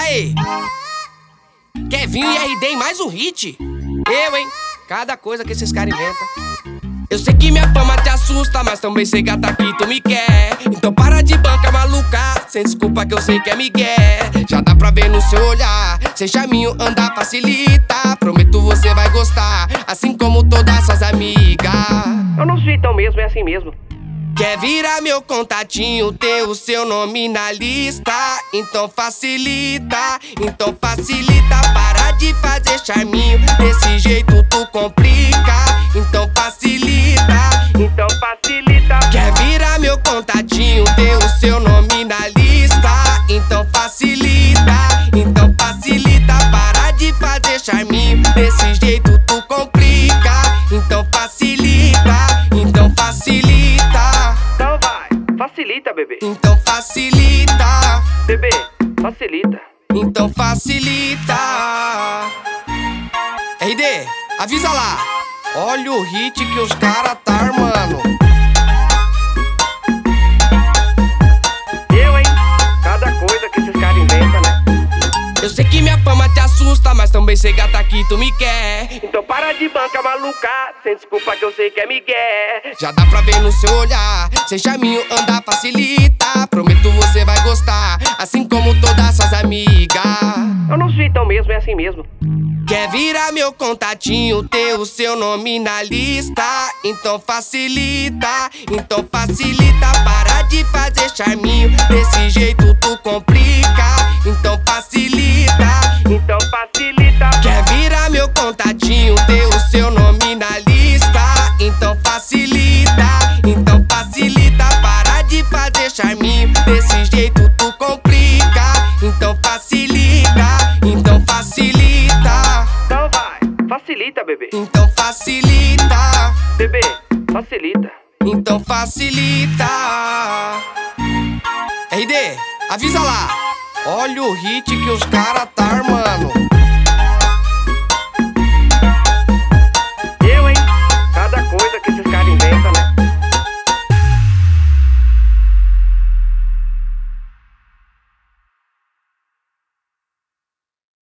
Aí, Kevinho e RD em mais um hit. Eu, hein? Cada coisa que esses caras inventam. Eu sei que minha fama te assusta, mas também sei gata que tu me quer. Então para de banca maluca, sem desculpa que eu sei que é migué. Já dá pra ver no seu olhar, sem charminho andar facilita. Prometo você vai gostar, assim como todas suas amigas. Eu não sou então mesmo, é assim mesmo. Quer virar meu contatinho, ter o seu nome na lista? Então facilita, para de fazer charminho, desse jeito tu complica. Então facilita, quer virar meu contatinho, ter o seu nome na lista? Então facilita, para de fazer charminho, desse jeito tu complica. Então facilita. Então vai, facilita, bebê. Então facilita, Bebê, facilita. então facilita. RD, avisa lá. Olha o hit que os cara tá armando. Eu, hein? Cada coisa que esses caras inventam, né? Eu sei que minha fama te assusta, mas também sei gata que tu me quer. Então para de banca maluca, sem desculpa que eu sei que é migué. Já dá pra ver no seu olhar, sem charminho andar facilita. Prometo você vai gostar, assim como todas suas amigas. Eu não sou então mesmo, é assim mesmo. Quer virar meu contatinho, ter o seu nome na lista? Então facilita, para de fazer charminho, desse jeito tu complica. Então facilita, quer virar meu contatinho, ter o seu nome na lista? Então facilita, para de fazer charminho, desse jeito tu complica. Então facilita. Então vai, facilita, bebê. Então facilita, Bebê, facilita. então facilita. RD, avisa lá. Olha o hit que os cara tá armando.